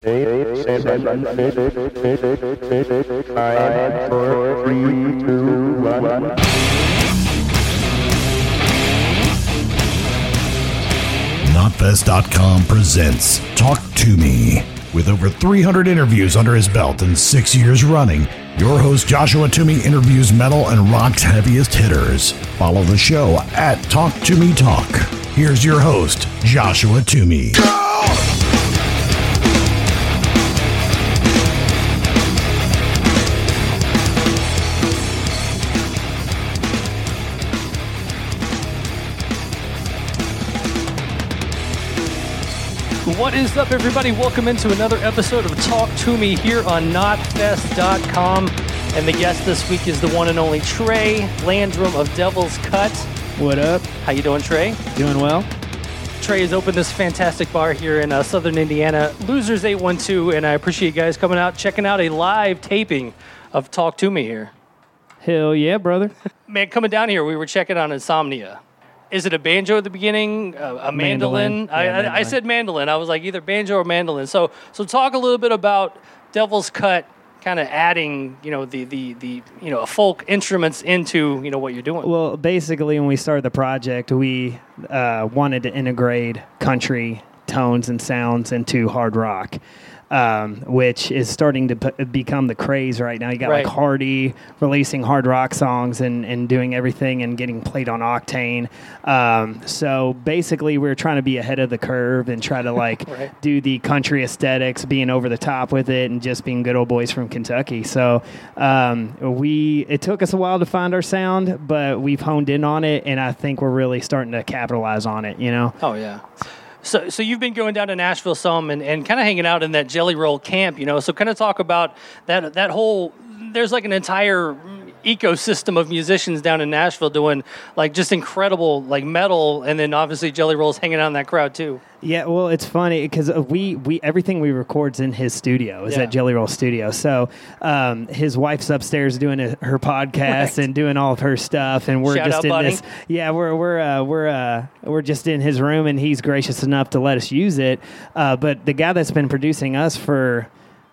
8, 7, 5, 4, 3, 2, 1. Knotfest.com presents Talk to Me. With over 300 interviews under his belt and 6 years running, your host Joshua Toomey interviews metal and rock's heaviest hitters. Follow the show at Talk to Me Talk. Here's your host, Joshua Toomey. What is up, everybody? Welcome into another episode of Talk to Me here on Knotfest.com. And the guest this week is the one and only Trey Landrum of Devil's Cut. What up? How you doing, Trey? Doing well. Trey has opened this fantastic bar here in southern Indiana, Losers 812, and I appreciate you guys coming out, checking out a live taping of Talk to Me here. Hell yeah, brother. Man, coming down here, we were checking on Insomnia. Is it a banjo at the beginning? A mandolin? Mandolin. I said mandolin. I was like either banjo or mandolin. So talk a little bit about Devil's Cut, kind of adding, the folk instruments into, what you're doing. Well, basically, when we started the project, we wanted to integrate country tones and sounds into hard rock. Which is starting to become the craze right now. You got like Hardy releasing hard rock songs and doing everything and getting played on Octane. So basically we're trying to be ahead of the curve and try to do the country aesthetics, being over the top with it and just being good old boys from Kentucky. So it took us a while to find our sound, but we've honed in on it, and I think we're really starting to capitalize on it, Oh, yeah. So you've been going down to Nashville some and kind of hanging out in that Jelly Roll camp, so kind of talk about that whole, there's like an entire ecosystem of musicians down in Nashville doing like just incredible like metal, and then obviously Jelly Roll's hanging out in that crowd too. Yeah, well, it's funny because we everything we record's in his studio, is at Jelly Roll Studio. So his wife's upstairs doing her podcast and doing all of her stuff, and we're just in Bunny. This. Yeah, we're just in his room, and he's gracious enough to let us use it. But the guy that's been producing us for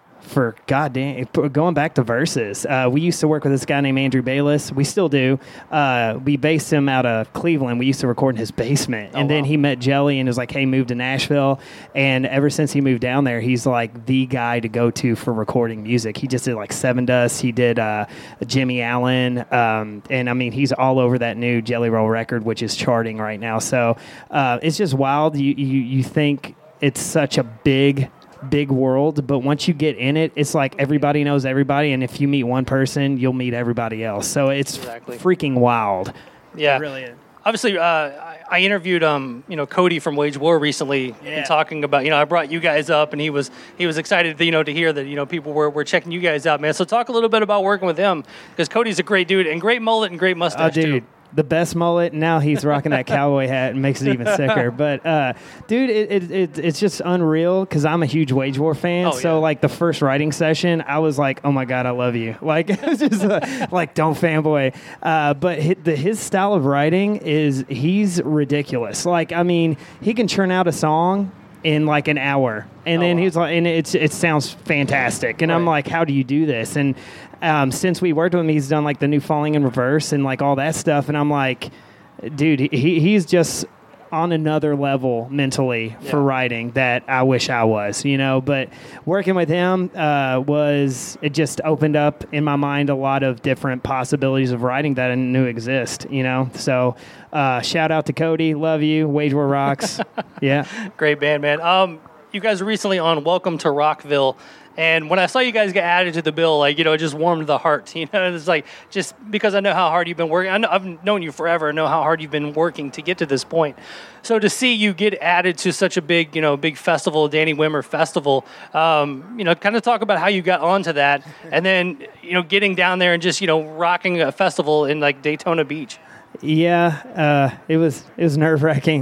goddamn, going back to Versus, we used to work with this guy named Andrew Bayless. We still do. We based him out of Cleveland. We used to record in his basement, and then he met Jelly and was like, "Hey, move to Nashville." And ever since he moved down there, he's like the guy to go to for recording music. He just did like Seven Dust. He did Jimmy Allen, and I mean, he's all over that new Jelly Roll record, which is charting right now. So it's just wild. You think it's such a big world, but once you get in it, it's like everybody knows everybody, and if you meet one person, you'll meet everybody else. So it's freaking wild. Yeah, it really is. Obviously, I interviewed Cody from Wage War recently, and talking about I brought you guys up, and he was excited to hear that people were checking you guys out, man. So talk a little bit about working with him, because Cody's a great dude and great mullet and great mustache too. The best mullet. Now he's rocking that cowboy hat and makes it even sicker. But, dude, it's just unreal because I'm a huge Wage War fan. So, like, the first writing session, I was like, oh, my God, I love you. Like, it was just like, don't fanboy. But his style of writing he's ridiculous. Like, I mean, he can churn out a song in like an hour. And then he's like, and it sounds fantastic. And I'm like, how do you do this? And since we worked with him, he's done like the new Falling in Reverse and like all that stuff. And I'm like, dude, he's just on another level mentally for writing that I wish I was, But working with him it just opened up in my mind a lot of different possibilities of writing that I knew exist, So shout out to Cody, love you, Wage War rocks. Yeah, great band, man. You guys were recently on Welcome to Rockville. And when I saw you guys get added to the bill, it just warmed the heart. It's like, just because I know how hard you've been working. I've known you forever. I know how hard you've been working to get to this point. So to see you get added to such a big, big festival, Danny Wimmer Festival, kind of talk about how you got onto that, and then, getting down there and just, rocking a festival in like Daytona Beach. Yeah, it was nerve-wracking.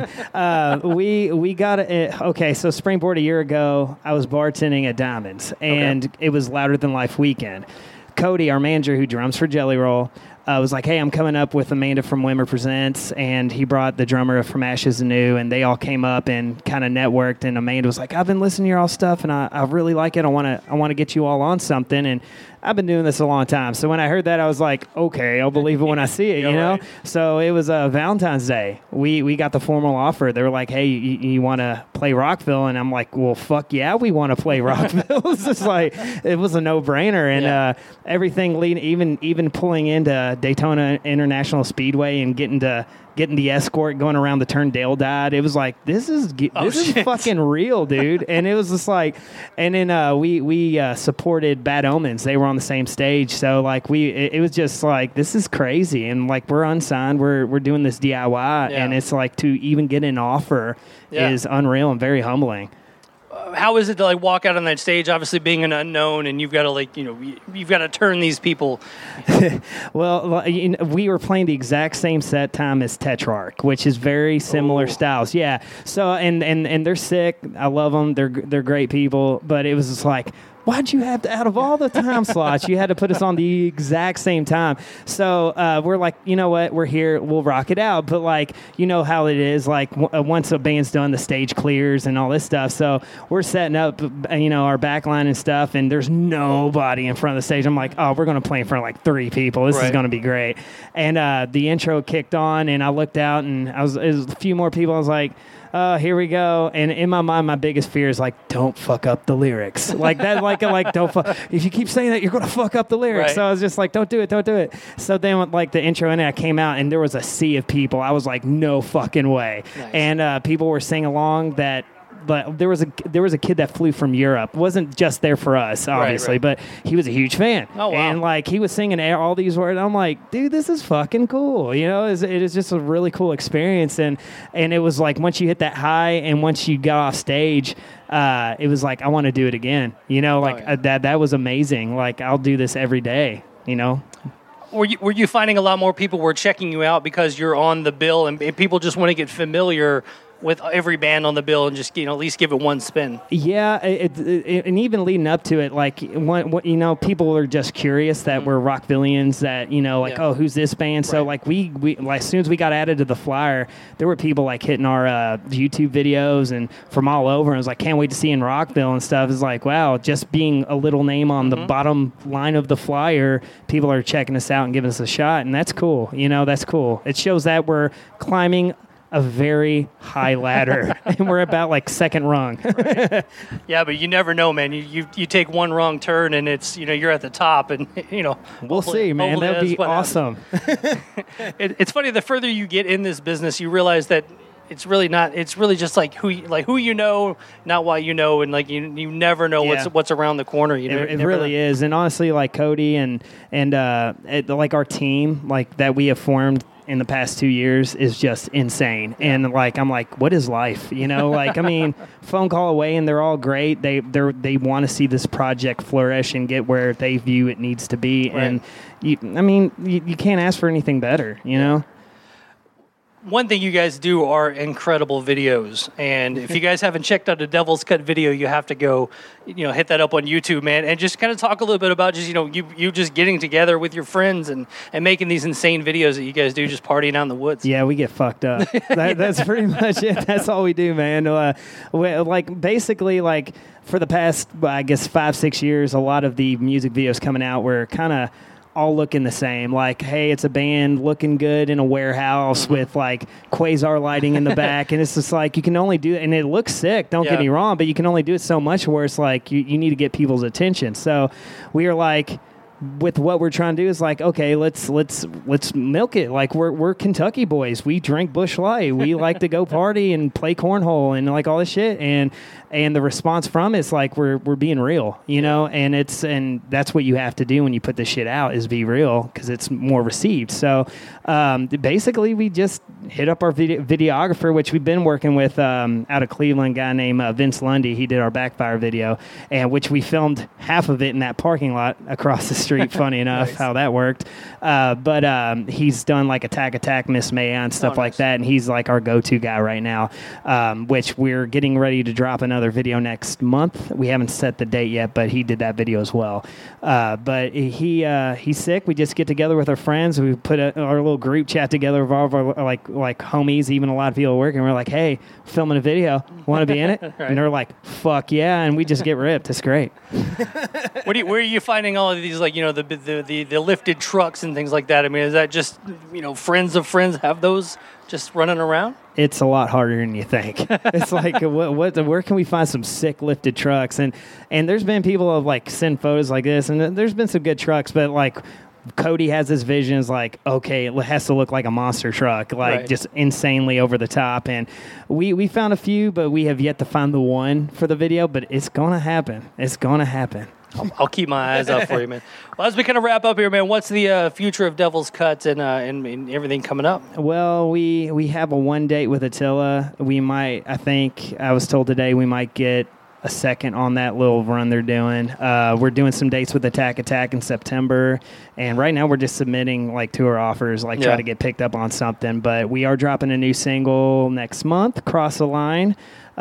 We got it. Okay, so Springboard a year ago, I was bartending at Diamonds, and it was Louder Than Life weekend. Cody, our manager who drums for Jelly Roll, was like, hey, I'm coming up with Amanda from Wimmer Presents, and he brought the drummer from Ashes Anew, and they all came up and kind of networked, and Amanda was like, I've been listening to your all stuff, and I really like it. I want to get you all on something, and I've been doing this a long time. So when I heard that, I was like, okay, I'll believe it when I see it, you know? Right. So it was Valentine's Day. We got the formal offer. They were like, hey, you want to play Rockville? And I'm like, well, fuck yeah, we want to play Rockville. It's just like, it was a no-brainer. And everything leading, even pulling into Daytona International Speedway and getting the escort going around the turn Dale died. It was like, this is fucking real, dude. And it was just like, and then we supported Bad Omens. They were on the same stage. So like it was just like, this is crazy. And like, we're unsigned. We're doing this DIY. And it's like, to even get an offer is unreal and very humbling. How is it to like walk out on that stage, obviously being an unknown, and you've got to you've got to turn these people? Well, we were playing the exact same set time as Tetrarch, which is very similar styles. Yeah. So and they're sick. I love them. They're great people. But it was just like, why'd you have to, out of all the time slots, you had to put us on the exact same time? So we're like, you know what? We're here. We'll rock it out. But, like, you know how it is. Like, once a band's done, the stage clears and all this stuff. So we're setting up, our back line and stuff, and there's nobody in front of the stage. I'm like, oh, we're going to play in front of, like, 3 people. This is going to be great. And the intro kicked on, and I looked out, and it was a few more people. I was like, here we go. And in my mind, my biggest fear is like, don't fuck up the lyrics. Like that, like don't fuck. If you keep saying that, you're going to fuck up the lyrics. Right. So I was just like, don't do it. So then like the intro and I came out and there was a sea of people. I was like, no fucking way. Nice. And people were singing along that. But there was a kid that flew from Europe. Wasn't just there for us, obviously, right. But he was a huge fan. Oh, wow. And like he was singing all these words. I'm like, dude, this is fucking cool. You know, it is just a really cool experience. And it was like once you hit that high and once you got off stage, it was like I want to do it again. You know, like that was amazing. Like I'll do this every day. You know. Were you finding a lot more people were checking you out because you're on the bill and people just want to get familiar with every band on the bill and just at least give it one spin? Yeah, and even leading up to it, like people are just curious that we're Rockvillians. That oh, who's this band? So like we like, as soon as we got added to the flyer, there were people like hitting our YouTube videos and from all over. And it was like, can't wait to see in Rockville and stuff. It's like, wow, just being a little name on the bottom line of the flyer, people are checking us out and giving us a shot, and that's cool. That's cool. It shows that we're climbing a very high ladder, and we're about like second rung. Right. Yeah, but you never know, man. You take one wrong turn, and it's you're at the top, and we'll see, man. That'd be awesome. It's funny. The further you get in this business, you realize that it's really not. It's really just like who you know, not why you know, and like you never know what's around the corner. It really is, and honestly, like Cody and like our team, like that we have formed in the past 2 years is just insane. And like I'm like, what is life? Like I mean, phone call away and they're all great. They want to see this project flourish and get where they view it needs to be. Right. And you can't ask for anything better, One thing you guys do are incredible videos, and if you guys haven't checked out a Devil's Cut video, you have to go, hit that up on YouTube, man, and just kind of talk a little bit about just, you just getting together with your friends and making these insane videos that you guys do, just partying out in the woods. Yeah, we get fucked up. That's pretty much it. That's all we do, man. Basically, for the past, I guess, 5-6 years, a lot of the music videos coming out were kind of all looking the same. Like, hey, it's a band looking good in a warehouse with like quasar lighting in the back, and it's just like you can only do it, and it looks sick, don't get me wrong, but you can only do it so much where it's like you need to get people's attention. So we are like, with what we're trying to do is like, okay, let's milk it. Like we're Kentucky boys. We drink Busch Light. We like to go party and play cornhole and like all this shit. And the response from it's like we're being real, and that's what you have to do when you put this shit out is be real because it's more received. So basically we just hit up our videographer, which we've been working with out of Cleveland, a guy named Vince Lundy. He did our Backfire video, and which we filmed half of it in that parking lot across the Street, funny enough, how that worked. But he's done like Attack, Miss Maya and stuff like that, and he's like our go-to guy right now, which we're getting ready to drop another video next month. We haven't set the date yet, but he did that video as well. But he's sick. We just get together with our friends. We put our little group chat together of all of our like homies, even a lot of people at work, and we're like, hey, filming a video. Want to be in it? Right. And they're like, fuck yeah, and we just get ripped. It's great. Where are you finding all of these, like, the lifted trucks and things like that? I mean, is that just, friends of friends have those just running around? It's a lot harder than you think. It's like, where can we find some sick lifted trucks? And there's been people who like send photos like this, and there's been some good trucks, but like Cody has this vision is like, okay, it has to look like a monster truck, like just insanely over the top. And we found a few, but we have yet to find the one for the video, but it's going to happen. It's going to happen. I'll keep my eyes out for you, man. Well, as we kind of wrap up here, man, what's the future of Devil's Cut and everything coming up? Well, we have a one date with Attila. We might, I was told today, we might get a second on that little run they're doing. We're doing some dates with Attack in September, and right now we're just submitting like tour offers, try to get picked up on something. But we are dropping a new single next month, Cross the Line,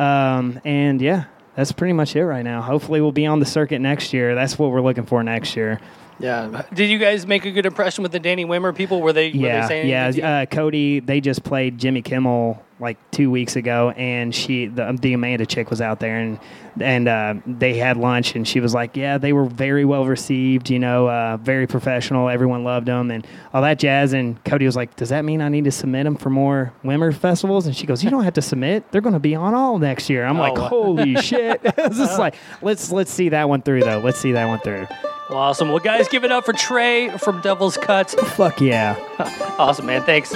and yeah, that's pretty much it right now. Hopefully we'll be on the circuit next year. That's what we're looking for next year. Yeah. Did you guys make a good impression with the Danny Wimmer people? Were they saying anything? Yeah. Cody, they just played Jimmy Kimmel like 2 weeks ago, and the Amanda chick was out there, and they had lunch, and she was like, yeah, they were very well received, very professional. Everyone loved them and all that jazz. And Cody was like, does that mean I need to submit them for more Wimmer festivals? And she goes, you don't have to submit. They're going to be on all next year. I'm like, holy shit. It's just like, let's see that one through, though. Let's see that one through. Well, awesome. Well, guys, give it up for Trey from Devil's Cut. Fuck yeah. Awesome, man. Thanks.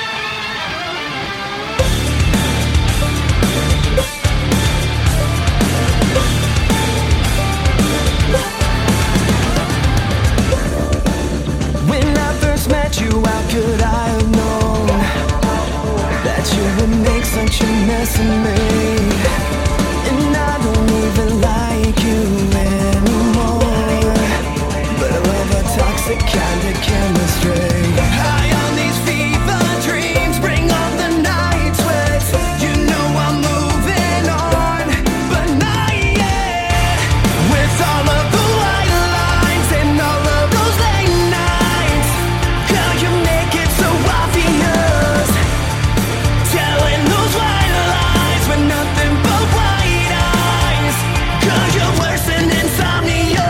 When I first met you, how could I have known that you would make such a mess of me? And I don't even like you anymore, but I love our toxic kind of chemistry. High on these fever dreams, bring on the night sweats. You know I'm moving on, but not yet. With all of the white lines and all of those late nights, girl, you make it so obvious. Telling those white lies with nothing but white eyes. Girl, you're worse than insomnia.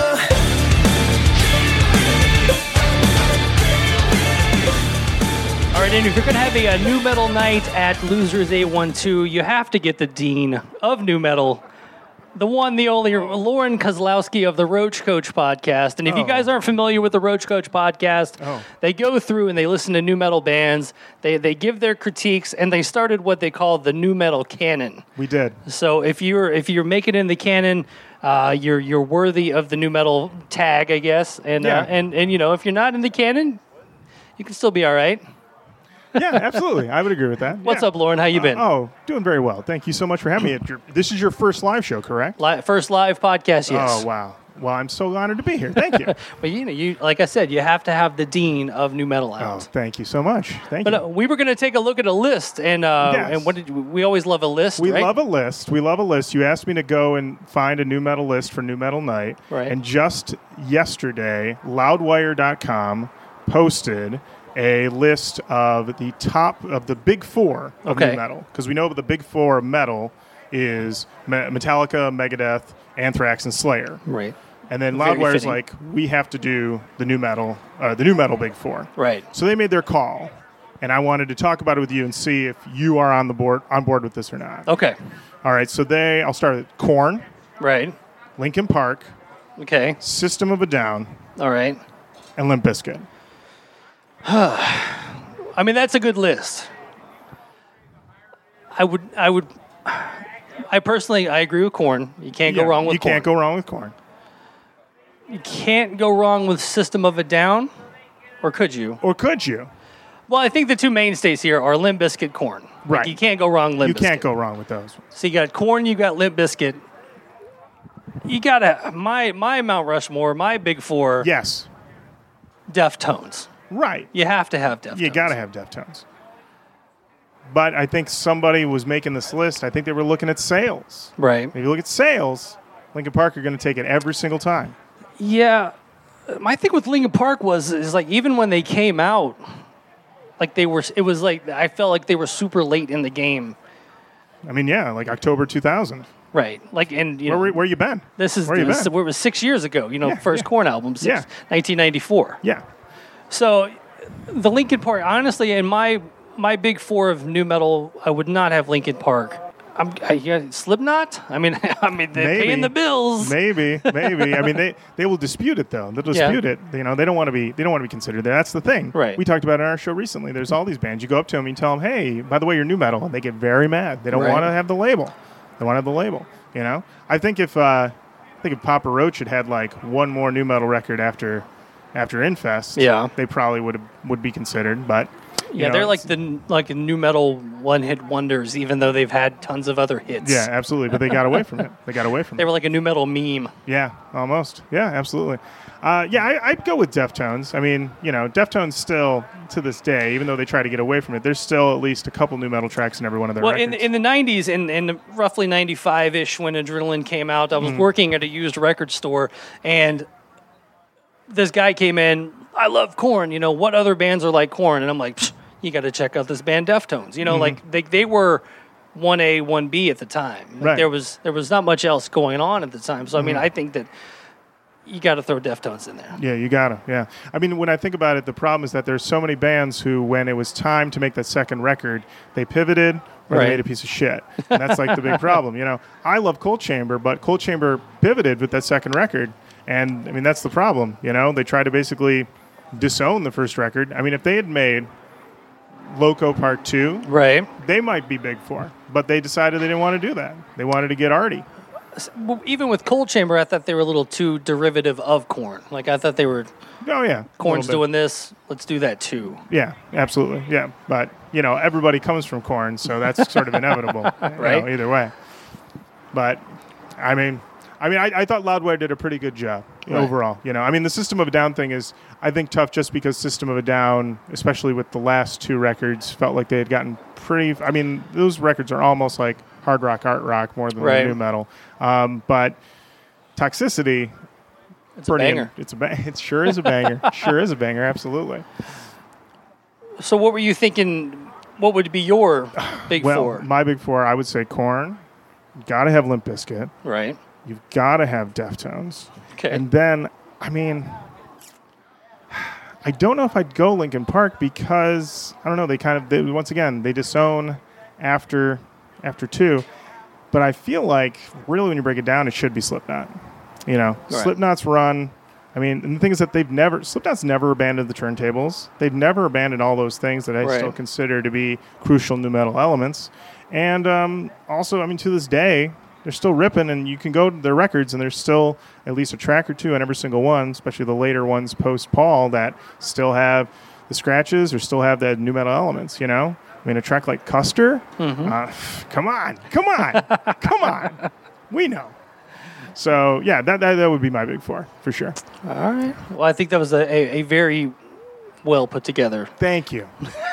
All right, and if you're going to have a new metal night at Losers 812, you have to get the dean of new metal, the one, the only, Lauren Kozlowski of the Roach Coach podcast. And if you guys aren't familiar with the Roach Coach podcast, they go through and they listen to new metal bands. They give their critiques, and they started what they call the new metal canon. We did. So if you're making it in the canon, you're worthy of the new metal tag, I guess. And if you're not in the canon, you can still be all right. Yeah, absolutely. I would agree with that. What's up, Lauren? How you been? Doing very well. Thank you so much for having me. This is your first live show, correct? First live podcast, yes. Oh, wow. Well, I'm so honored to be here. Thank you. But you like I said, you have to have the dean of new metal out. Oh, thank you so much. Thank you. But we were going to take a look at a list, and yes. and we always love a list. We right? love a list. We love a list. You asked me to go and find a new metal list for New Metal Night, right? And just yesterday, Loudwire.com posted a list of the top of the big four of new metal, because we know the big four of metal is Metallica, Megadeth, Anthrax, and Slayer. Right. And then Loudwire's like, we have to do the new metal big four. Right. So they made their call, and I wanted to talk about it with you and see if you are on board with this or not. Okay. All right. So I'll start with Korn. Right. Linkin Park. Okay. System of a Down. All right. And Limp Bizkit. I mean, that's a good list. I personally agree with Korn. You can't go wrong with Korn. You can't go wrong with Korn. You can't go wrong with System of a Down, or could you? Or could you? Well, I think the two mainstays here are Limp Bizkit, Korn. Right. You can't go wrong Limp Bizkit. You can't go wrong with those ones. So you got Korn, you got Limp Bizkit. You gotta my Mount Rushmore, my big four. Yes. Deftones. Right. You have to have Deftones. You got to have Deftones. But I think somebody was making this list. I think they were looking at sales. Right. If you look at sales, Linkin Park are going to take it every single time. Yeah. My thing with Linkin Park is like even when they came out, like it was like I felt like they were super late in the game. I mean, yeah, like October 2000. Right. Like, and you know, where you been? This is where you been? It was 6 years ago. You know, first Korn album, 1994. Yeah. So, the Linkin Park, honestly, in my big four of new metal, I would not have Linkin Park. Slipknot. I mean, they're paying the bills. Maybe. I mean, they will dispute it though. They'll dispute it. You know, they don't want to be considered there. That's the thing. Right. We talked about it on our show recently. There's all these bands. You go up to them and you tell them, "Hey, by the way, you're new metal," and they get very mad. They don't want to have the label. They want to have the label. You know. I think if Papa Roach had like one more new metal record after Infest, they probably would be considered, but. Yeah, they're like the new metal one-hit wonders, even though they've had tons of other hits. Yeah, absolutely. But they got away from it. They were like a new metal meme. Yeah, almost. Yeah, absolutely. I'd go with Deftones. I mean, you know, Deftones still, to this day, even though they try to get away from it, there's still at least a couple new metal tracks in every one of their records. Well, in the 90s, in roughly 95-ish, when Adrenaline came out, I was working at a used record store, and this guy came in, "I love Korn. You know, what other bands are like Korn?" And I'm like, you got to check out this band Deftones. You know, like they were 1A, 1B at the time. Like there was not much else going on at the time. So I mean, I think that you got to throw Deftones in there. Yeah, you got to. Yeah. I mean, when I think about it, the problem is that there's so many bands who, when it was time to make that second record, they pivoted or they made a piece of shit. And that's like the big problem. You know, I love Cold Chamber, but Cold Chamber pivoted with that second record. And I mean, that's the problem. You know, they tried to basically disown the first record. I mean, if they had made Loco Part 2, they might be big four, but they decided they didn't want to do that. They wanted to get arty. Well, even with Cold Chamber, I thought they were a little too derivative of Korn. Like I thought they were. Oh yeah, Korn's doing this. Let's do that too. Yeah, absolutely. Yeah, but you know, everybody comes from Korn, so that's sort of inevitable. Right. You know, either way. But I thought Loudwire did a pretty good job overall. You know, I mean, the System of a Down thing is, I think, tough just because System of a Down, especially with the last two records, felt like they had gotten pretty. I mean, those records are almost like hard rock, art rock more than new metal. But Toxicity, it's a banger. It sure is a banger. Sure is a banger. Absolutely. So, what were you thinking? What would be your big four? My big four, I would say Korn. Got to have Limp Bizkit. Right. You've got to have Deftones. Okay. And then, I mean, I don't know if I'd go Linkin Park because, I don't know, once again, they disown after 2. But I feel like, really, when you break it down, it should be Slipknot. You know, Slipknot's run, I mean, and the thing is that Slipknot's never abandoned the turntables. They've never abandoned all those things that I still consider to be crucial nu metal elements. And also, I mean, to this day, they're still ripping, and you can go to their records, and there's still at least a track or two on every single one, especially the later ones post-Paul, that still have the scratches or still have the nu metal elements, you know? I mean, a track like Custer, come on. We know. So, yeah, that would be my big four, for sure. All right. Well, I think that was a very well put together. Thank you.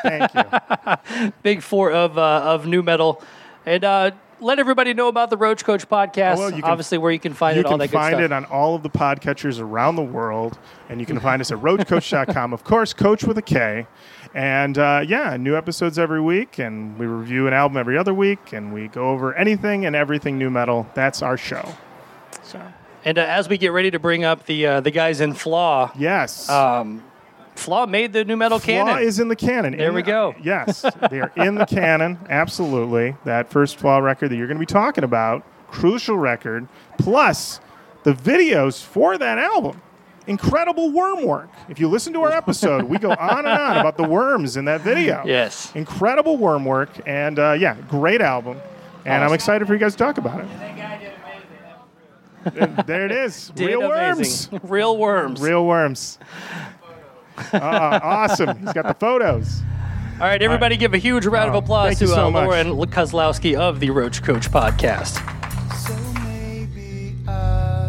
Big four of nu metal. And let everybody know about the Roach Coach podcast, obviously where you can find it, all that good stuff. You can find it on all of the podcatchers around the world, and you can find us at roachcoach.com. Of course, Coach with a K. And, new episodes every week, and we review an album every other week, and we go over anything and everything nu metal. That's our show. So. And as we get ready to bring up the guys in Flaw. Yes. Flaw made the nu metal canon. Flaw is in the canon. There we go. Yes, they are in the canon. Absolutely. That first Flaw record that you're going to be talking about, crucial record, plus the videos for that album. Incredible worm work. If you listen to our episode, we go on and on about the worms in that video. Yes. Incredible worm work, and great album. And awesome. I'm excited for you guys to talk about it. That guy did amazing. There it is. Real worms. Real worms. Real worms. Awesome. He's got the photos. All right, everybody give a huge round of applause to Lauren Kozlowski of the Roach Coach podcast. So maybe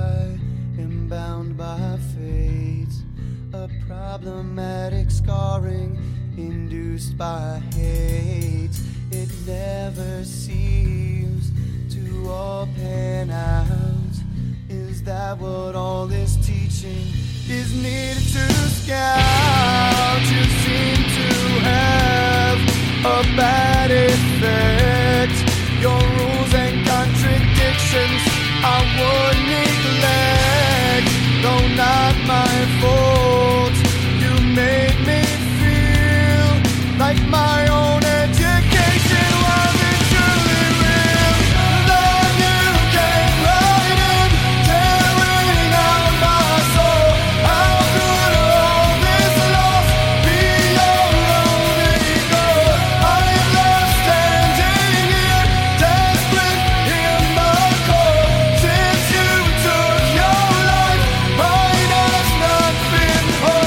problematic scarring induced by hate. It never seems to all pan out. Is that what all this teaching is needed to scout? You seem to have a bad effect. Your rules and contradictions I would neglect. Though not my fault, you made me feel like my own education wasn't truly real. Then you came right in, tearing out my soul. How could all this loss be your only goal? I am left standing here, desperate in the cold. Since you took your life, mine has not been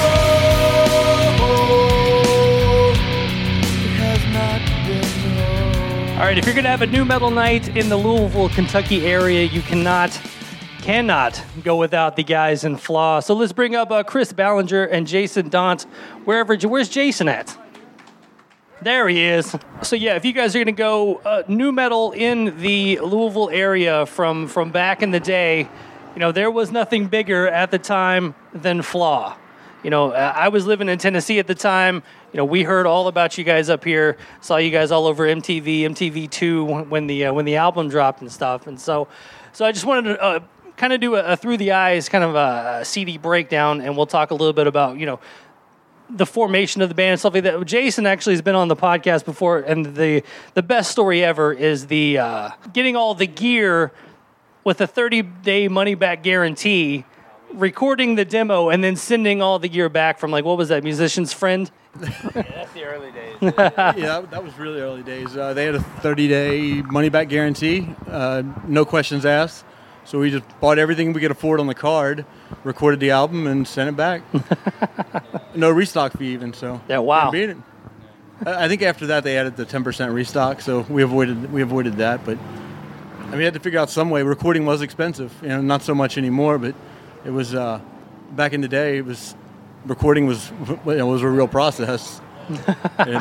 whole. It has not been whole. All right, if you're going to have a new metal night in the Louisville, Kentucky area, you cannot go without the guys in Flaw. So let's bring up Chris Ballinger and Jason Daunt. Where's Jason at? There he is. So yeah, if you guys are going to go new metal in the Louisville area from back in the day, there was nothing bigger at the time than Flaw. I was living in Tennessee at the time. We heard all about you guys up here. Saw you guys all over MTV, MTV2 when the album dropped and stuff. And so I just wanted to kind of do a through the eyes kind of a CD breakdown, and we'll talk a little bit about the formation of the band and stuff like that. Jason actually has been on the podcast before, and the best story ever is the getting all the gear with a 30-day money-back guarantee, recording the demo, and then sending all the gear back from, what was that, Musician's Friend? Yeah, that's the early days. Yeah, that was really early days. They had a 30-day money-back guarantee, no questions asked. So we just bought everything we could afford on the card, recorded the album, and sent it back. No restock fee even. So yeah, wow. Beat it. I think after that they added the 10% restock, so we avoided that. But we had to figure out some way. Recording was expensive, not so much anymore, but it was back in the day. Recording was a real process. And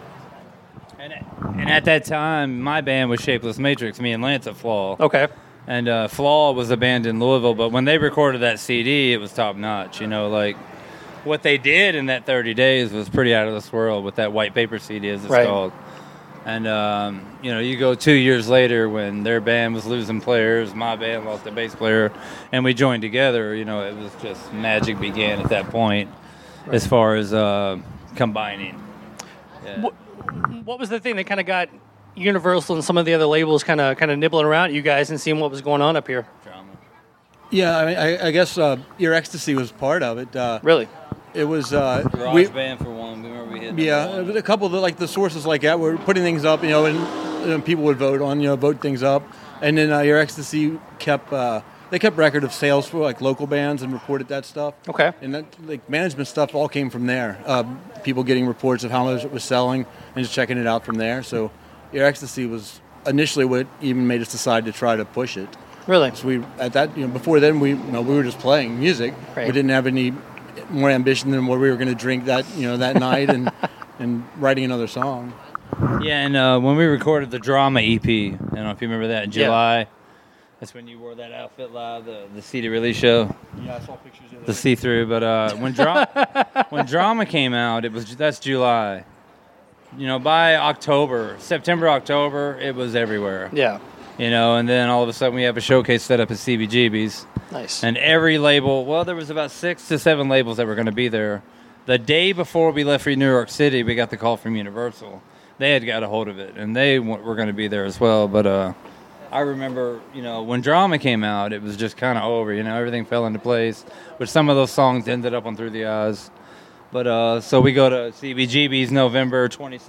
at that time, my band was Shapeless Matrix. Me and Lance at Flaw. Okay. And Flaw was a band in Louisville, but when they recorded that CD, it was top notch. What they did in that 30 days was pretty out of this world with that white paper CD, as it's called. And you go 2 years later when their band was losing players, my band lost a bass player, and we joined together. It was just magic began at that point, as far as combining. Yeah. What was the thing that kind of got Universal and some of the other labels kind of nibbling around at you guys and seeing what was going on up here? Drama. Yeah, I guess Your Ecstasy was part of it. Really? It was Garage Band for one. We remember we hit. Yeah, a couple of the sources like that were putting things up, and people would vote on, vote things up, and then Your Ecstasy kept record of sales for local bands and reported that stuff. Okay. And that management stuff all came from there. People getting reports of how much it was selling and just checking it out from there. So Your Ecstasy was initially what even made us decide to try to push it. Really? So we at that before then we were just playing music. Right. We didn't have any more ambition than what we were going to drink that night and writing another song. Yeah, and when we recorded the Drama EP, I don't know if you remember that, in July, that's when you wore that outfit live, the CD release show. Yeah, I saw pictures of the see-through. But when Drama came out, that's July. By September, October, it was everywhere. Yeah. And then all of a sudden we have a showcase set up at CBGB's. Nice. And every label, there was about 6 to 7 labels that were going to be there. The day before we left for New York City, we got the call from Universal. They had got a hold of it, and they were going to be there as well. But I remember, when Drama came out, it was just kind of over. Everything fell into place, but some of those songs ended up on Through the Eyes. But so we go to CBGB's November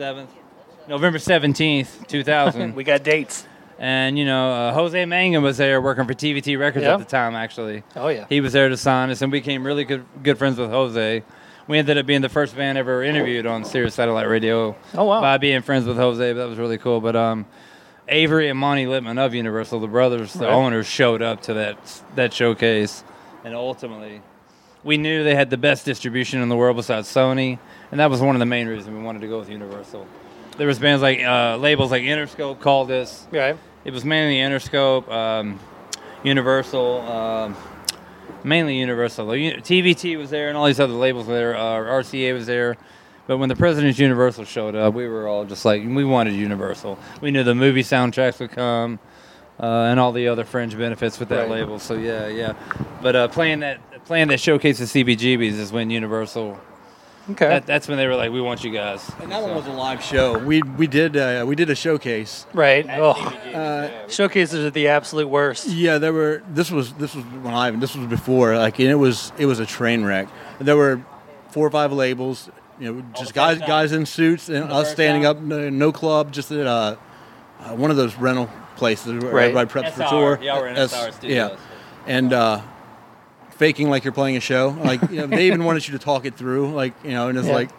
17th, 2000. We got dates. And, Jose Mangum was there working for TVT Records at the time, actually. Oh, yeah. He was there to sign us, and we became really good friends with Jose. We ended up being the first band ever interviewed on Sirius Satellite Radio. Oh, wow. By being friends with Jose. That was really cool. But Avery and Monty Littman of Universal, the brothers, the owners, showed up to that showcase. And ultimately, we knew they had the best distribution in the world besides Sony, and that was one of the main reasons we wanted to go with Universal. There was bands like labels like Interscope called us. Right. It was mainly Interscope, Universal, mainly Universal. TVT was there, and all these other labels were there. RCA was there. But when the President's Universal showed up, we were all just like, we wanted Universal. We knew the movie soundtracks would come, and all the other fringe benefits with that label. So yeah. But playing that showcase of CBGBs is when Universal. Okay. That's when they were like, we want you guys. And that one was a live show. We did a showcase. Right. Showcases are the absolute worst. Yeah, there were. This was when this was before. Like, and it was a train wreck. There were 4 or 5 labels. Just guys in suits and us standing up. No club. Just at one of those rental places where everybody preps for tour. Yeah, we're in SR Studios. Yeah, and faking like you're playing a show. Like, they even wanted you to talk it through. Like, and it's like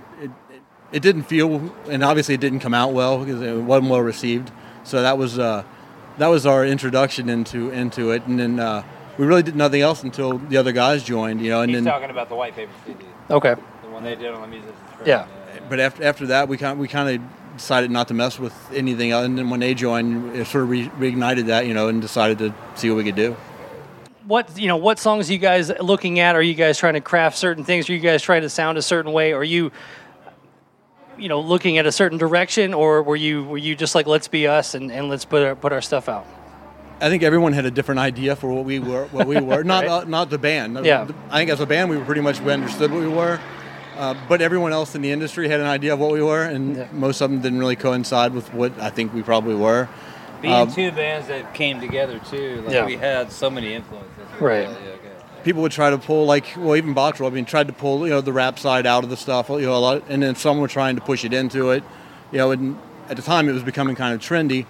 it didn't feel, and obviously it didn't come out well because it wasn't well received. So that was our introduction into it, and then we really did nothing else until the other guys joined. And He's then talking about the white paper CD. Okay. The one they did on the music. Yeah. But after that, we kind of decided not to mess with anything else. And then when they joined, it sort of reignited that, and decided to see what we could do. What songs are you guys looking at? Are you guys trying to craft certain things? Are you guys trying to sound a certain way? Are you, looking at a certain direction, or were you just like, let's be us and let's put our stuff out? I think everyone had a different idea for what we were. Not the band. Yeah. I think as a band, we understood what we were. But everyone else in the industry had an idea of what we were, and most of them didn't really coincide with what I think we probably were. Being 2 bands that came together too, we had so many influences. Right. People would try to pull, even Bottrell, tried to pull, the rap side out of the stuff, a lot, and then some were trying to push it into it, and at the time it was becoming kind of trendy,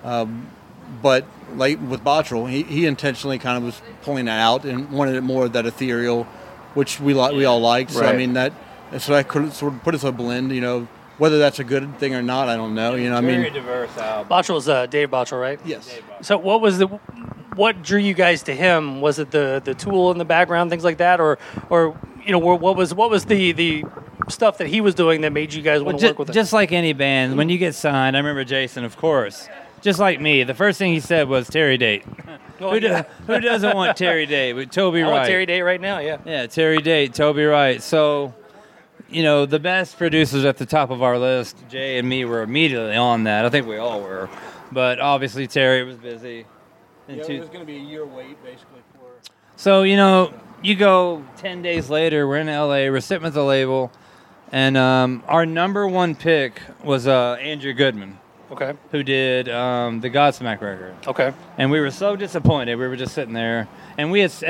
but like with Bottrell, he intentionally kind of was pulling that out and wanted it more of that ethereal, which we all liked. So Right. So I could sort of put us a blend, whether that's a good thing or not, I don't know. Very diverse album. Bottrell was Dave Bottrell, right? Yes. So what drew you guys to him? Was it the Tool in the background, things like that, or what was the stuff that he was doing that made you guys want to work with him? Just like any band, when you get signed, I remember Jason, of course. Just like me, the first thing he said was Terry Date. Who doesn't want Terry Date? With Toby Wright. I want Terry Date right now, yeah. Yeah, Terry Date, Toby Wright. So, the best producers at the top of our list, Jay and me, were immediately on that. I think we all were. But obviously Terry was busy. It was going to be a year wait, basically. So, you go 10 days later, we're in L.A., we're sitting with the label, and our number 1 pick was Andrew Goodman. Okay. Who did the Godsmack record. Okay. And we were so disappointed. We were just sitting there. And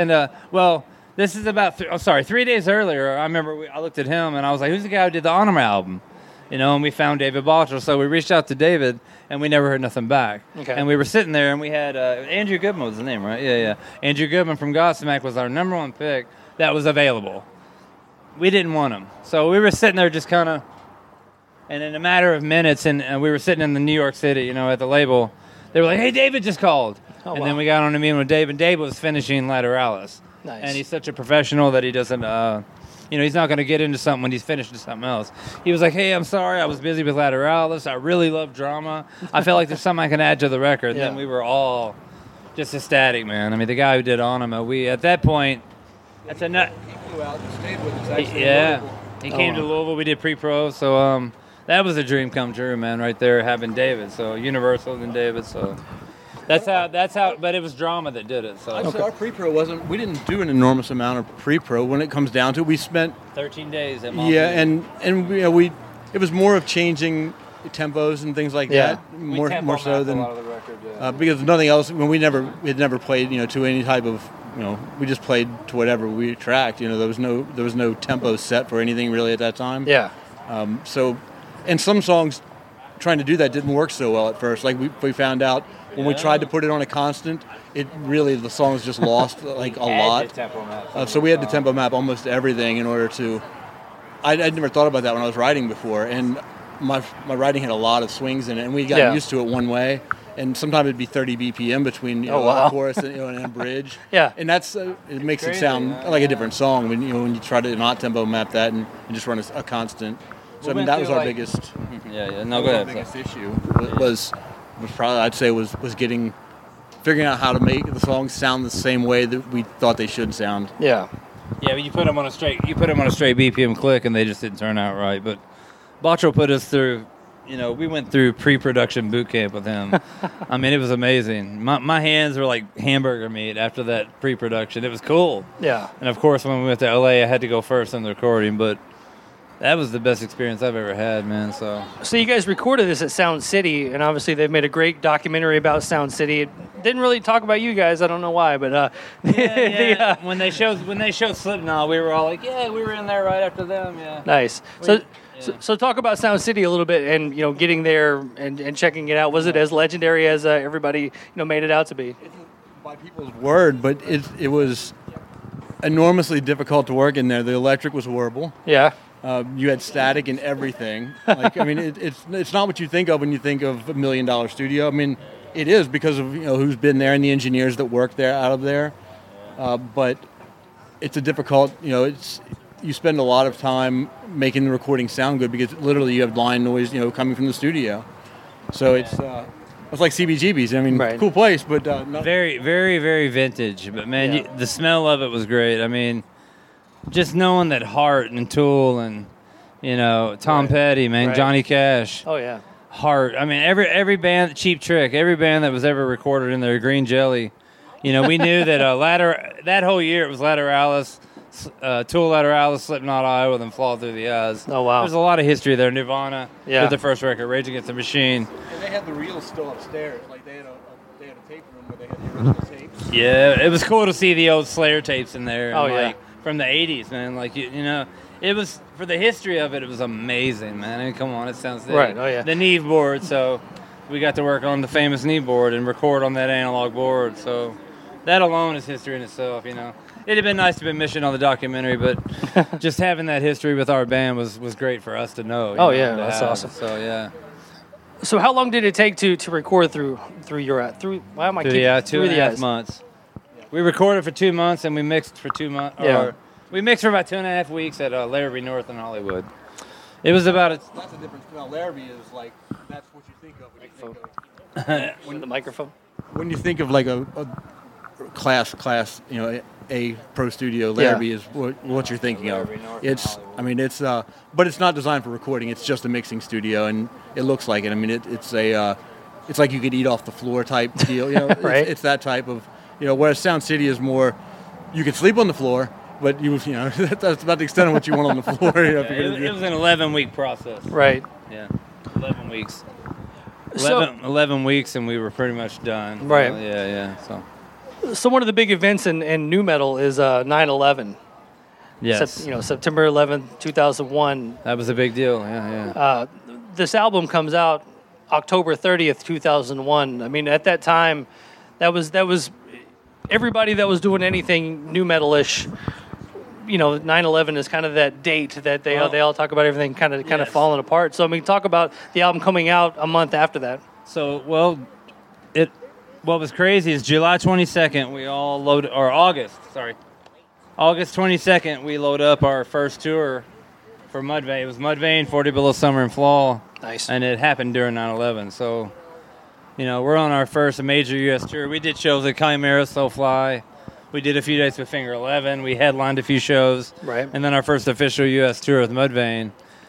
this is about 3 days earlier. I remember I looked at him and I was like, who's the guy who did the Honor album? And we found David Bottrell. So we reached out to David and we never heard nothing back. Okay. And we were sitting there and we had Andrew Goodman was his name, right? Yeah. Andrew Goodman from Godsmack was our number 1 pick that was available. We didn't want him. So we were sitting there just kind of. And in a matter of minutes, and we were sitting in the New York City, at the label, they were like, hey, David just called. Oh, and then we got on a meeting with Dave, and Dave was finishing Lateralis. Nice. And he's such a professional that he doesn't, he's not going to get into something when he's finishing something else. He was like, hey, I'm sorry, I was busy with Lateralis. I really love drama. I felt like there's something I can add to the record. Yeah. And then we were all just ecstatic, man. I mean, the guy who did Anima, at that point, that's a nut. He flew out and stayed with us, actually. He came to Louisville. We did pre-pro, so... that was a dream come true, man, right there, having David. So Universal and David. So that's how. But it was drama that did it. So our pre-pro wasn't. We didn't do an enormous amount of pre-pro. When it comes down to it, we spent 13 days at Mom. Yeah, and it was more of changing tempos and things like that. More so than a lot of the record, yeah. because nothing else. When we had never played to any type of we just played to whatever we tracked. There was no tempo set for anything really at that time. Yeah. And some songs, trying to do that didn't work so well at first. Like we found out when we tried to put it on a constant, the songs just lost a lot. Tempo map, so we had to tempo map almost everything in order to. I'd never thought about that when I was writing before, and my writing had a lot of swings in it, and we got used to it one way, and sometimes it'd be 30 BPM between wow. a chorus and, and a bridge. Yeah. And that's it makes Crazy, it sound yeah. like a different song when you try to not tempo map that and just run a constant. So I mean that was our biggest. Yeah. No, go Our ahead. biggest issue was probably I'd say was figuring out how to make the songs sound the same way that we thought they should sound. Yeah. Yeah, but you put them on a straight BPM click, and they just didn't turn out right. But Bottrell put us through. We went through pre-production boot camp with him. I mean, it was amazing. My hands were like hamburger meat after that pre-production. It was cool. Yeah. And of course, when we went to LA, I had to go first in the recording, but that was the best experience I've ever had, man. So you guys recorded this at Sound City, and obviously they've made a great documentary about Sound City. It didn't really talk about you guys. I don't know why, but yeah. When they showed Slipknot, we were all like, yeah, we were in there right after them. Yeah. Nice. So talk about Sound City a little bit, and getting there and checking it out. Was it as legendary as everybody made it out to be? By people's word, but it was enormously difficult to work in there. The electric was horrible. Yeah. You had static and everything. Like I mean, it's not what you think of when you think of $1 million studio. I mean, it is because of who's been there and the engineers that work there out of there. But it's a difficult. You spend a lot of time making the recording sound good because literally you have line noise coming from the studio. So it's like CBGB's. I mean, right. Cool place, but very, very, very vintage. But man, the smell of it was great. I mean, just knowing that Hart and Tool and Tom Petty, man, right. Johnny Cash. Oh yeah. Hart. I mean, every band, Cheap Trick, every band that was ever recorded in there, Green Jelly. We knew that that whole year it was Lateralis, Tool Lateralis, Slipknot, Iowa, then Fall Through the Eyes. Oh wow. There's a lot of history there. Nirvana did the first record, Rage Against the Machine. And they had the reels still upstairs. Like they had a tape room where they had the original tapes. Yeah, it was cool to see the old Slayer tapes in there. Oh, and, yeah. like, from the 80s, man. Like, it was, for the history of it, it was amazing, man. I mean, come on, it sounds good. Right, oh, yeah. The Neve board, so we got to work on the famous Neve board and record on that analog board. So that alone is history in itself, It'd have been nice to be mentioned on the documentary, but just having that history with our band was great for us to know. Oh, yeah, that's awesome. So, yeah. So how long did it take to record through your why am I keeping 2.5 months. We recorded for 2 months and we mixed for 2 months. Yeah. We mixed for about 2.5 weeks at Larrabee North in Hollywood. It was about That's a difference. Now, Larrabee is like that's what you think of when you think of the microphone. when you think of like a class, a pro studio. Larrabee is what you're thinking of. It's but it's not designed for recording. It's just a mixing studio, and it looks like it. I mean, it's like you could eat off the floor type deal. Right. It's that type of Whereas Sound City is more, you could sleep on the floor. But that's about the extent of what you want on the floor. It was an 11-week process. Right. Yeah, 11 weeks. 11 weeks, and we were pretty much done. Right. Yeah. So one of the big events in nu metal is 9/11. Yes. September 11th, 2001. That was a big deal. Yeah. This album comes out October 30th, 2001. I mean, at that time, that was everybody that was doing anything nu metal-ish. 9/11 is kind of that date that they all talk about everything kind of falling apart. So I mean, talk about the album coming out a month after that. So what was crazy is July 22nd we all load, or August 22nd we load up our first tour for Mudvayne. It was Mudvayne, 40 Below Summer and Fall. Nice. And it happened during 9/11. So we're on our first major U.S. tour. We did shows at Chimera, Soulfly. We did a few dates with Finger 11. We headlined a few shows. Right. And then our first official U.S. tour with Mudvayne.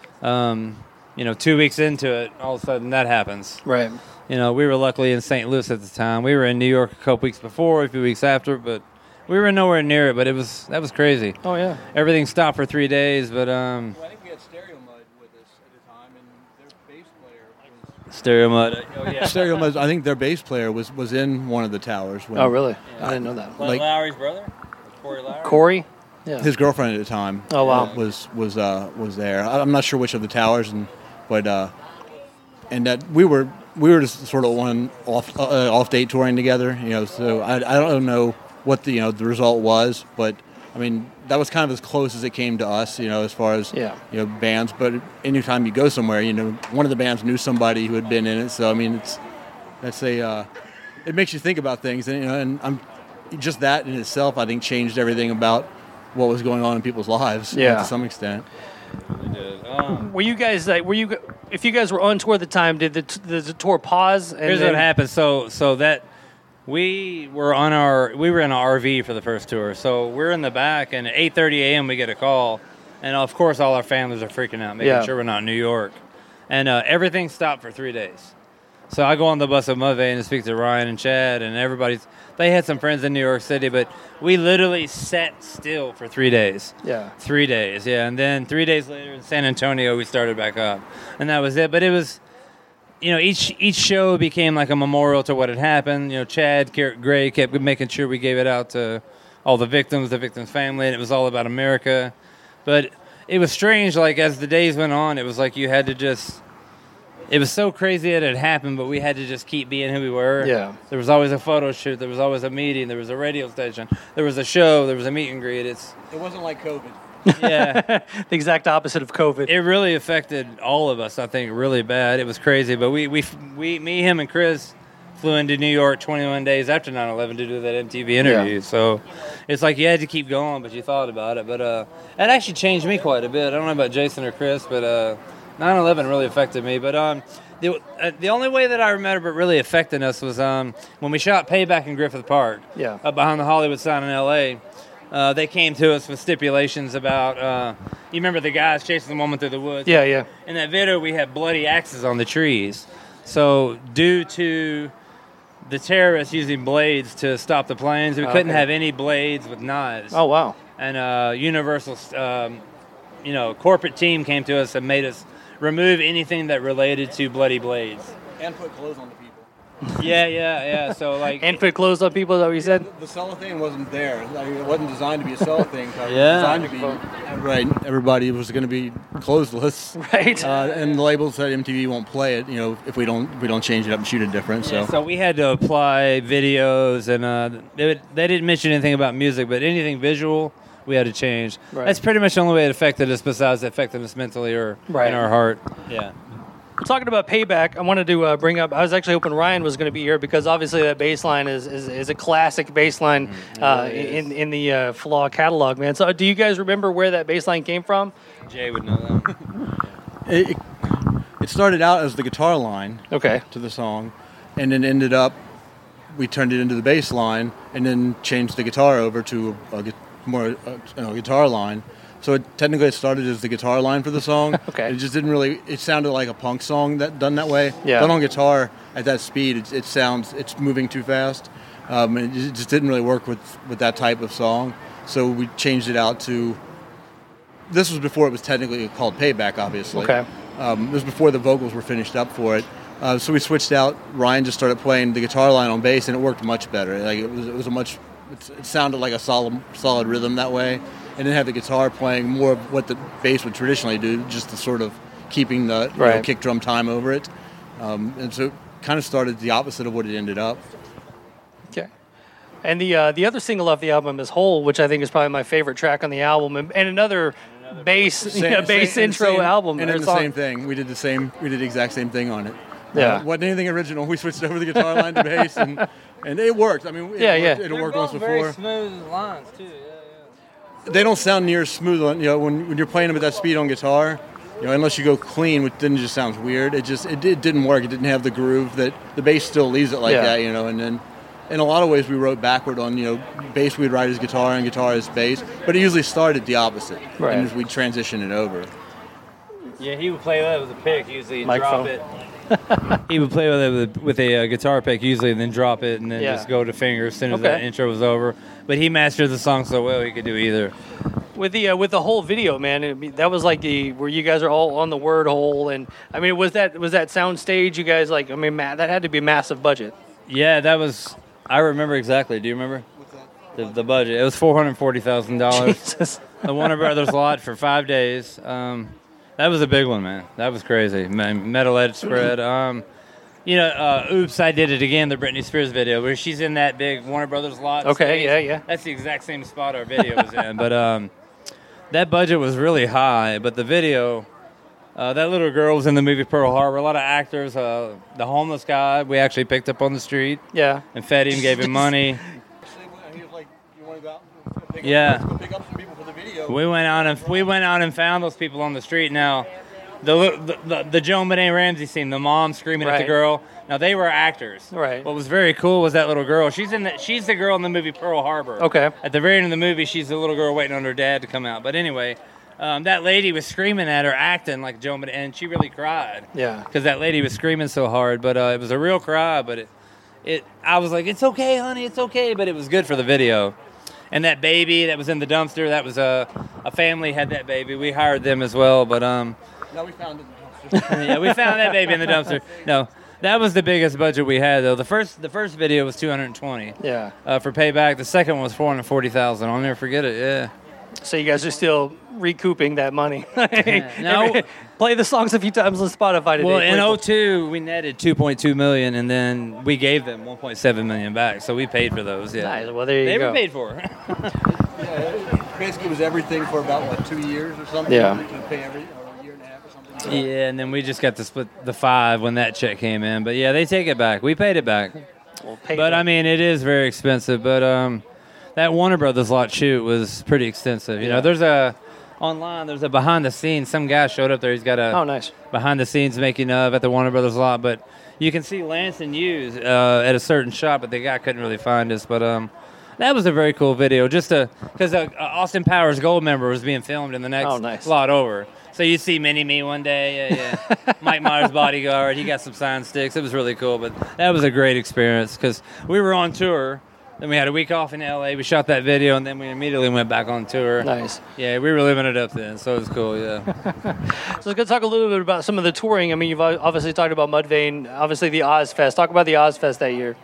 2 weeks into it, all of a sudden that happens. Right. We were luckily in St. Louis at the time. We were in New York a couple weeks before, a few weeks after, but we were nowhere near it. But that was crazy. Oh yeah. Everything stopped for 3 days, but I think we had Stereo Mud with us at the time, and their bass player was Stereo Mud. Oh yeah. Stereo Mud. I think their bass player was in one of the towers. Oh really? I didn't know that. Like Lowry's brother, Corey Lowry. Corey. Yeah. His girlfriend at the time. Oh wow. Was there. I'm not sure which of the towers, but that we were just sort of one off date touring together. So I don't know what the result was, but I mean that was kind of as close as it came to us. As far as bands. But anytime you go somewhere, one of the bands knew somebody who had been in it. So I mean it makes you think about things, and just that in itself, I think, changed everything about what was going on in people's lives to some extent. Were you guys if you guys were on tour at the time, did the tour pause? Here's what happened. So that we were in an RV for the first tour. So we're in the back, and at 8:30 a.m. we get a call, and of course all our families are freaking out, making sure we're not in New York, and everything stopped for 3 days. So I go on the bus with Move and speak to Ryan and Chad and everybody's. They had some friends in New York City, but we literally sat still for 3 days. Yeah. 3 days, yeah. And then 3 days later in San Antonio, we started back up. And that was it. But it was, each show became like a memorial to what had happened. Chad Gray kept making sure we gave it out to all the victims' family, and it was all about America. But it was strange, like, as the days went on, it was like you had to just... It was so crazy that it happened, but we had to just keep being who we were. Yeah. There was always a photo shoot. There was always a meeting. There was a radio station. There was a show. There was a meet and greet. It wasn't like COVID. Yeah. The exact opposite of COVID. It really affected all of us, I think, really bad. It was crazy. But me, him, and Chris flew into New York 21 days after 9/11 to do that MTV interview. Yeah. So it's like you had to keep going, but you thought about it. But it actually changed me quite a bit. I don't know about Jason or Chris, but... 9/11 really affected me, but the only way that I remember it really affecting us was when we shot Payback in Griffith Park, up behind the Hollywood sign in L.A. They came to us with stipulations about, you remember the guys chasing the woman through the woods? Yeah, yeah. In that video, we had bloody axes on the trees. So due to the terrorists using blades to stop the planes, we couldn't have any blades with knives. Oh, wow. And Universal, corporate team came to us and made us remove anything that related to bloody blades. And put clothes on the people. Yeah. So and put clothes on people, is that what you said? The cellophane wasn't there. It wasn't designed to be a cellophane cover. It was designed to be, right, everybody was going to be clothesless. Right. And the label said MTV won't play it, if we don't change it up and shoot it different. So we had to apply videos, and they didn't mention anything about music, but anything visual, we had to change. Right. That's pretty much the only way it affected us, besides affecting us mentally or in our heart. Yeah. Talking about Payback, I wanted to bring up. I was actually hoping Ryan was going to be here because obviously that bass line is a classic bass line in the Flaw catalog, man. So, do you guys remember where that bass line came from? Jay would know that. It started out as the guitar line to the song, and then ended up we turned it into the bass line, and then changed the guitar over to a guitar line. So it technically started as the guitar line for the song. It just didn't really. It sounded like a punk song done that way. Yeah. Done on guitar at that speed, it's moving too fast. It just didn't really work with that type of song. So we changed it out to. This was before it was technically called Payback, obviously. Okay. It was before the vocals were finished up for it. So we switched out. Ryan just started playing the guitar line on bass, and it worked much better. Like it was a much. It sounded like a solid rhythm that way. And then have the guitar playing more of what the bass would traditionally do, just the sort of keeping the kick drum time over it. And so it kind of started the opposite of what it ended up. Okay. And the other single off the album is Hole, which I think is probably my favorite track on the album, and another bass intro album. And then the same thing. We did the exact same thing on it. Yeah. Wasn't anything original. We switched over the guitar line to bass, and it worked. I mean, it worked once before. Very smooth lines too. They don't sound near as smooth when you're playing them at that speed on guitar. Unless you go clean, which then just sounds weird. It didn't work. It didn't have the groove that the bass still leaves it like that. And then in a lot of ways we wrote backward on bass we'd write as guitar and guitar as bass, but it usually started the opposite. Right. And we'd transition it over. Yeah, he would play that with a pick usually and Microphone. drop it. He would play with a guitar pick usually, and then drop it, and then just go to fingers as soon as that intro was over. But he mastered the song so well he could do either. With the whole video, man, that was like where you guys are all on the word hole, and I mean, was that sound stage? You guys that had to be a massive budget. Yeah, that was. I remember exactly. Do you remember? What's that? The budget. It was $440,000. The Warner Brothers lot for 5 days. That was a big one, man. That was crazy. Metal Edge spread. Oops, I Did It Again, the Britney Spears video, where she's in that big Warner Brothers lot. Okay, stage. yeah. That's the exact same spot our video was in. But that budget was really high. But the video, That little girl was in the movie Pearl Harbor. A lot of actors. The homeless guy we actually picked up on the street. Yeah. And fed him, gave him money. He was like, "You want to go out? Yeah. Let's go pick up some people for the video." We went out and found those people on the street. Now, the JonBenet Ramsey scene, the mom screaming at the girl. Now they were actors. Right. What was very cool was that little girl. She's the girl in the movie Pearl Harbor. Okay. At the very end of the movie, she's the little girl waiting on her dad to come out. But anyway. That lady was screaming at her, acting like JonBenet, and she really cried. Yeah. Because that lady was screaming so hard, but it was a real cry. But I was like, "It's okay, honey, it's okay." But it was good for the video. And that baby that was in the dumpster, that was a family had that baby. We hired them as well, but No, we found it in the dumpster. yeah, we found that baby in the dumpster. No, that was the biggest budget we had though. The first video was $220. Yeah. For payback. The second one was $440,000. I'll never forget it. Yeah. So you guys are still recouping that money. No. Play the songs a few times on Spotify today. Well, in 2002, we netted $2.2 million, and then we gave them $1.7 million back. So we paid for those. Yeah. Nice. Well, there you go. They were paid for. Basically, it was everything for about 2 years or something. Yeah. To pay or a year and a half or something. Yeah, and then we just got to split the 5 when that check came in. But yeah, they take it back. We paid it back. I mean, it is very expensive. But that Warner Brothers lot shoot was pretty extensive. You know, there's a behind the scenes. Some guy showed up there. He's got a behind the scenes making of at the Warner Brothers lot. But you can see Lance and Hughes at a certain shot, but the guy couldn't really find us. But that was a very cool video. Just because Austin Powers Goldmember was being filmed in the next lot over. So you see Mini-Me one day. Yeah. Mike Myers' bodyguard. He got some sign sticks. It was really cool. But that was a great experience because we were on tour. Then we had a week off in L.A. We shot that video, and then we immediately went back on tour. Nice. Yeah, we were living it up then, so it was cool, yeah. So let's go talk a little bit about some of the touring. I mean, you've obviously talked about Mudvayne, obviously the Ozfest. Talk about the Ozfest that year.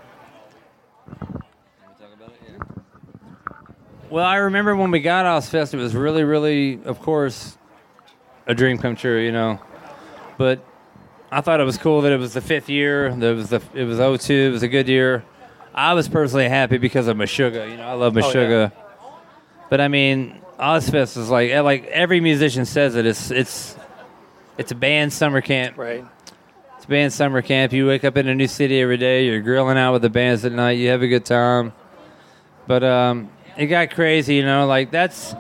Well, I remember when we got Ozfest, it was really, really, of course, a dream come true, you know. But I thought it was cool that it was the 5th year. It was 2002. It was a good year. I was personally happy because of Meshuggah. You know, I love Meshuggah. But I mean, Ozfest is like every musician says it. It's a band summer camp. Right. It's a band summer camp. You wake up in a new city every day. You're grilling out with the bands at night. You have a good time. But it got crazy. You know, like Ozfest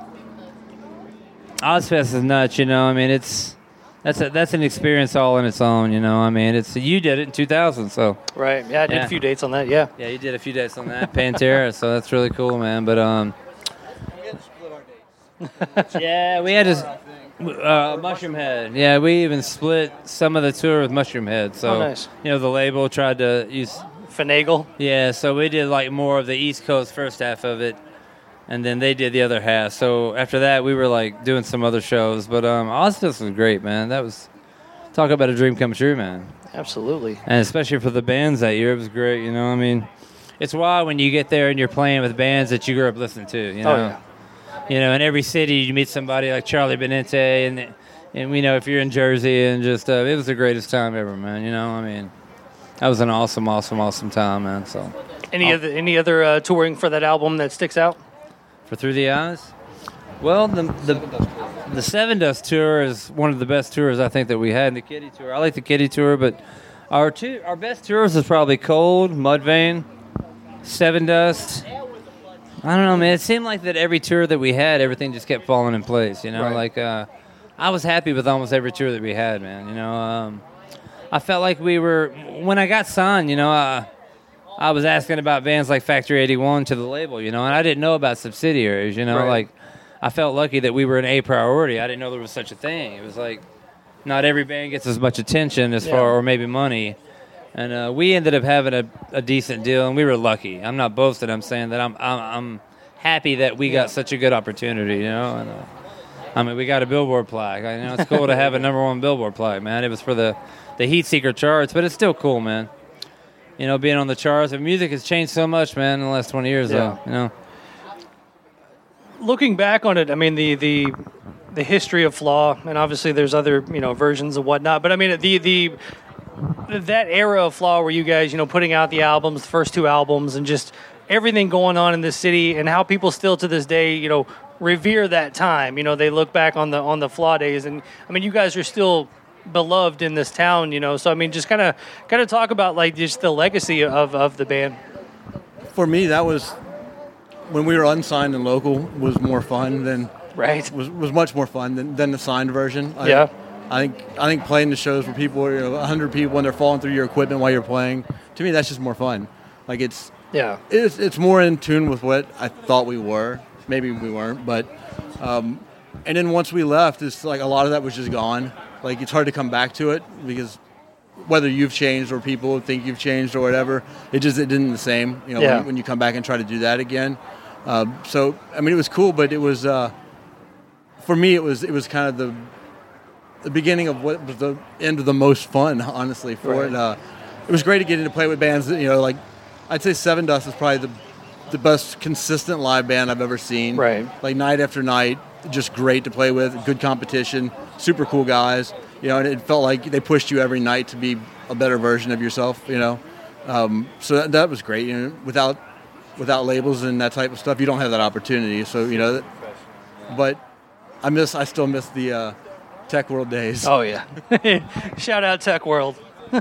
is nuts. You know, I mean, that's an experience all on its own, you know. I mean, you did it in 2000, so. Right. Yeah, I did a few dates on that. Yeah. Yeah, you did a few dates on that, Pantera. So that's really cool, man. But We had to split our dates. yeah, we had to. Mushroom Head. Yeah, we even split some of the tour with Mushroom Head. So, nice. You know, the label tried to use Finagle. Yeah, so we did like more of the East Coast first half of it. And then they did the other half. So after that, we were like doing some other shows. But Ozfest was great, man. That was talk about a dream come true, man. Absolutely. And especially for the bands that year, it was great. You know, I mean, it's wild when you get there and you're playing with bands that you grew up listening to. You know, You know, in every city you meet somebody like Charlie Benante, and we know if you're in Jersey, and just it was the greatest time ever, man. You know, I mean, that was an awesome time, man. So, any other touring for that album that sticks out? For Through the Eyes? Well, the Seven Dust tour is one of the best tours I think that we had. The Kitty tour, I like the Kitty tour, but our best tours is probably Cold, Mudvayne, Seven Dust. I don't know, man. It seemed like that every tour that we had, everything just kept falling in place. You know, right. like I was happy with almost every tour that we had, man. You know, I felt like we were when I got signed. You know, I was asking about bands like Factory 81 to the label, you know, and I didn't know about subsidiaries, you know, right. Like I felt lucky that we were an A priority. I didn't know there was such a thing. It was like not every band gets as much attention as far, or maybe money. And we ended up having a decent deal, and we were lucky. I'm not boasting. I'm saying that I'm happy that we got such a good opportunity, you know. And I mean, we got a Billboard plaque. You know, it's cool to have a #1 Billboard plaque, man. It was for the Heat Seeker charts, but it's still cool, man. You know, being on the charts. And music has changed so much, man, in the last 20 years, though. You know. Looking back on it, I mean, the history of Flaw, and obviously there's other, you know, versions and whatnot. But I mean, that era of Flaw where you guys, you know, putting out the albums, the first 2 albums, and just everything going on in this city, and how people still to this day, you know, revere that time. You know, they look back on the Flaw days, and I mean, you guys are still beloved in this town, So I mean, just kind of talk about like just the legacy of the band. For me, that was when we were unsigned and local was more fun than was much more fun than the signed version. I think playing the shows where people are 100 people and they're falling through your equipment while you're playing. To me, that's just more fun. Like it's more in tune with what I thought we were. Maybe we weren't, but and then once we left, it's like a lot of that was just gone. Like it's hard to come back to it because whether you've changed or people think you've changed or whatever, it isn't the same. When you come back and try to do that again. So I mean, it was cool, but it was for me it was kind of the beginning of what was the end of the most fun, honestly. For it, it was great to get in to play with bands that like I'd say Seven Dust is probably the best consistent live band I've ever seen. Right, like night after night, just great to play with, good competition, super cool guys. And it felt like they pushed you every night to be a better version of yourself. So that was great. Without labels and that type of stuff, you don't have that opportunity. So but I still miss the Tech World days. Oh yeah, shout out Tech World.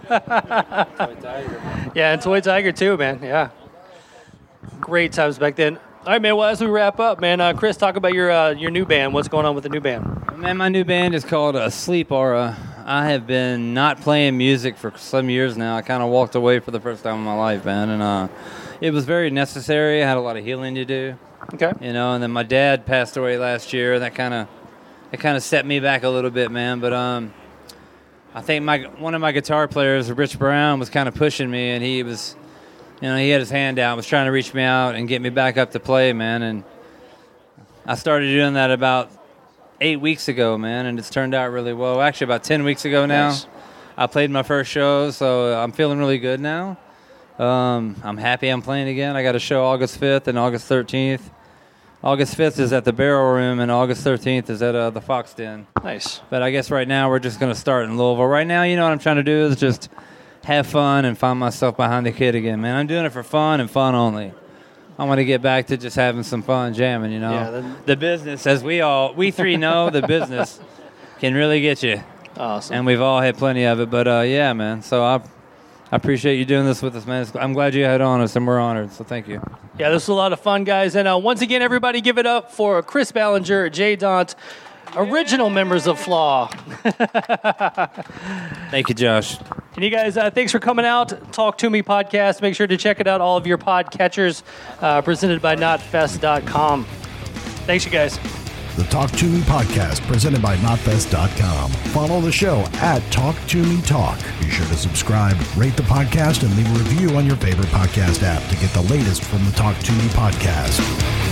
Yeah, and Toy Tiger too, man. Yeah, great times back then. All right, man. Well, as we wrap up, man, Chris, talk about your new band. What's going on with the new band? Man, my new band is called Sleep Aura. I have been not playing music for some years now. I kind of walked away for the first time in my life, man, and it was very necessary. I had a lot of healing to do. Okay. And then my dad passed away last year. That kind of set me back a little bit, man. But I think one of my guitar players, Rich Brown, was kind of pushing me, and he was. He had his hand out, was trying to reach me out and get me back up to play, man. And I started doing that about 8 weeks ago, man, and it's turned out really well. Actually, about 10 weeks ago now. Nice. I played my first show, so I'm feeling really good now. I'm happy I'm playing again. I got a show August 5th and August 13th. August 5th is at the Barrel Room, and August 13th is at the Fox Den. Nice. But I guess right now we're just going to start in Louisville. Right now, what I'm trying to do is just have fun and find myself behind the kit again, man. I'm doing it for fun and fun only. I want to get back to just having some fun jamming, Yeah, the business, as we three know, the business can really get you. Awesome. And we've all had plenty of it. But, yeah, man. So I appreciate you doing this with us, man. I'm glad you had on us, and we're honored. So thank you. Yeah, this was a lot of fun, guys. And once again, everybody give it up for Chris Ballinger, Jay Daunt, original members of Flaw. Thank you, Josh. And you guys, thanks for coming out. Talk to Me podcast. Make sure to check it out, all of your podcatchers, presented by NotFest.com. Thanks, you guys. The Talk to Me podcast, presented by NotFest.com. Follow the show at Talk to Me Talk. Be sure to subscribe, rate the podcast, and leave a review on your favorite podcast app to get the latest from the Talk to Me podcast.